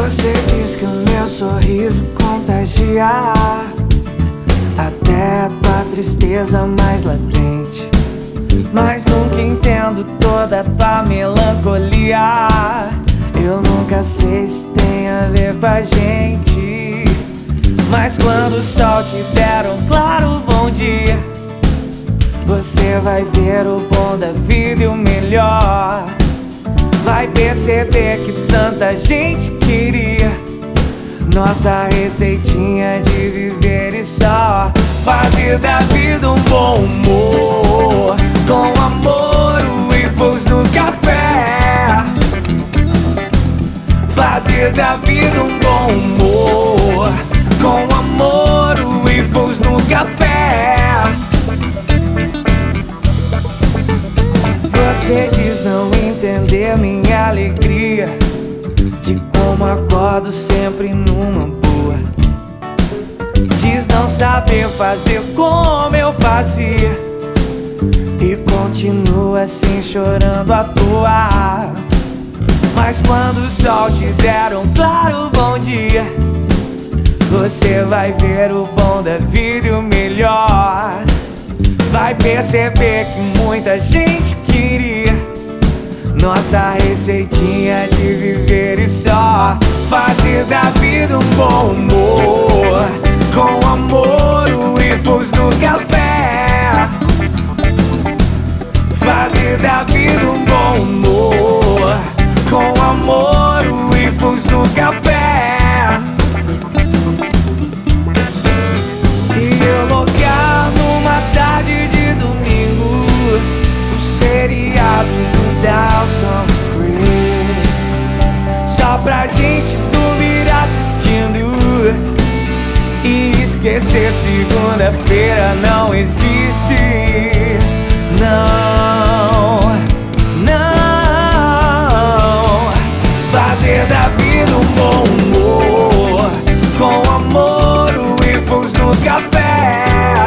Você diz que o meu sorriso contagia até a tua tristeza mais latente, mas nunca entendo toda a tua melancolia. Eu nunca sei se tem a ver com a gente, mas quando o sol te der um claro bom dia, você vai ver o bom da vida e o melhor. Vai perceber que tanta gente queria nossa receitinha de viver e só fazer da vida um bom humor, com amor, waffles no café. Fazer da vida um bom humor, com amor, waffles no café. Você diz não entender minha alegria, de como acordo sempre numa boa. Diz não saber fazer como eu fazia, e continua assim chorando à toa. Mas quando o sol te der um claro bom dia, você vai ver o bom da vida e o melhor. Vai perceber que muita gente queria nossa receitinha de viver e só fazer da vida um bom humor, com amor, waffles no café. Fazer da vida um bom humor, com amor, waffles no café. E eu logar numa tarde de domingo, o seriado do Dawson's Creek, só pra gente dormir assistindo e esquecer segunda-feira não existe. Não, não. Fazer da vida um bom humor, com amor, waffles no café.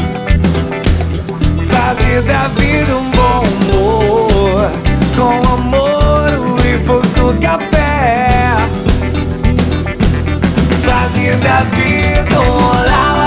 Fazer da vida um bom humor, com amor, waffles no café. Fazer da vida um